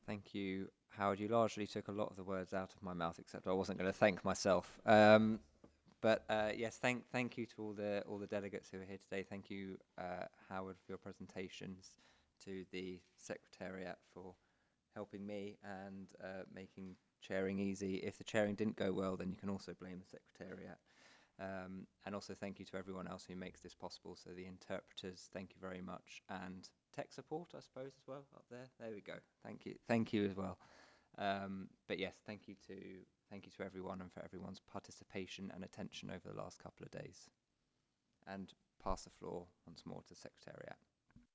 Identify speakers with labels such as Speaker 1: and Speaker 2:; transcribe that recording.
Speaker 1: Thank you, Howard. You largely took a lot of the words out of my mouth, except I wasn't going to thank myself. But yes, thank you to all the delegates who are here today. Thank you, Howard, for your presentations, to the Secretariat for helping me and making chairing easy. If the chairing didn't go well, then you can also blame the Secretariat. And also thank you to everyone else who makes this possible. So the interpreters, thank you very much, and tech support, I suppose, as well up there. There we go. Thank you as well. But yes, thank you to everyone and for everyone's participation and attention over the last couple of days. And pass the floor once more to the Secretariat.